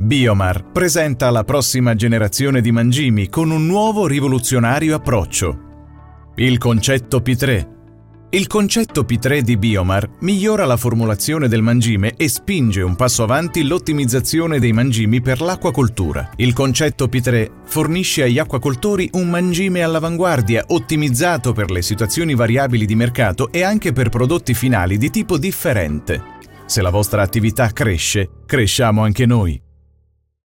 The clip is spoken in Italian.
Biomar presenta la prossima generazione di mangimi con un nuovo rivoluzionario approccio. Il concetto P3. Il concetto P3 di Biomar migliora la formulazione del mangime e spinge un passo avanti l'ottimizzazione dei mangimi per l'acquacoltura. Il concetto P3 fornisce agli acquacoltori un mangime all'avanguardia, ottimizzato per le situazioni variabili di mercato e anche per prodotti finali di tipo differente. Se la vostra attività cresce, cresciamo anche noi.